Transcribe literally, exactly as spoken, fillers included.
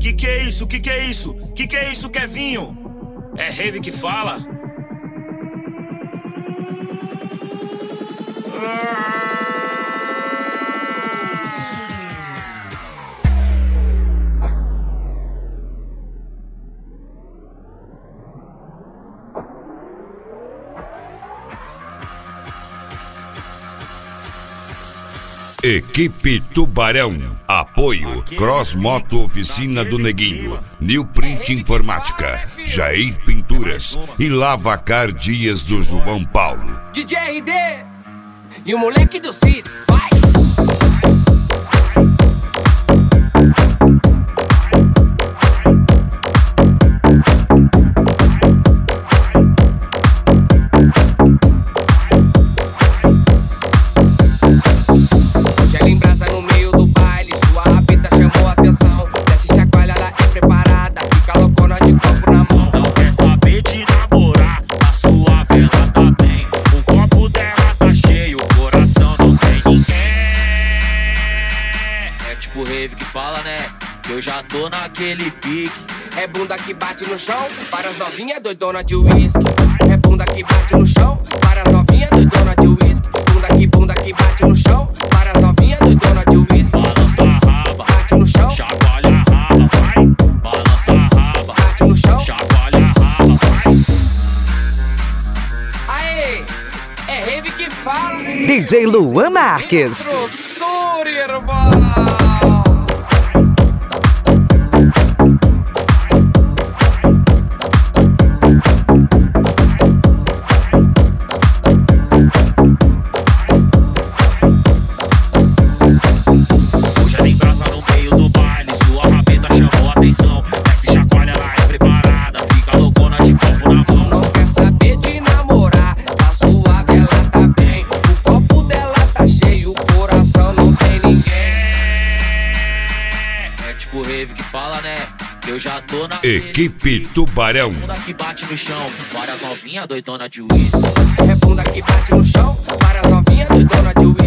Que que é isso? Que que é isso? Que que é isso, Kevinho? É rave que fala? Equipe Tubarão. Apoio Cross Moto Oficina do Neguinho, New Print Informática, Jair Pinturas e Lavacar Dias do João Paulo. D J R D e o moleque do City, vai! Rave que fala, né? Eu já tô naquele pique. É bunda que bate no chão para as novinhas doidona de uísque. É bunda que bate no chão para as novinhas doidona de uísque. Bunda que bunda que bate no chão para as novinhas doidona de uísque. Balança a raba, bate no chão, chacoalha a raba, vai. Balança a raba, bate no chão, chacoalha a raba, vai. Aê, é rave que fala. D J Luan Marques. Instrutor, irmão. Que fala, né? Eu já tô na Equipe Tubarão. Bunda que bate no chão para as novinhas doidona de uísque. É bunda que bate no chão para as novinhas doidona de uísque.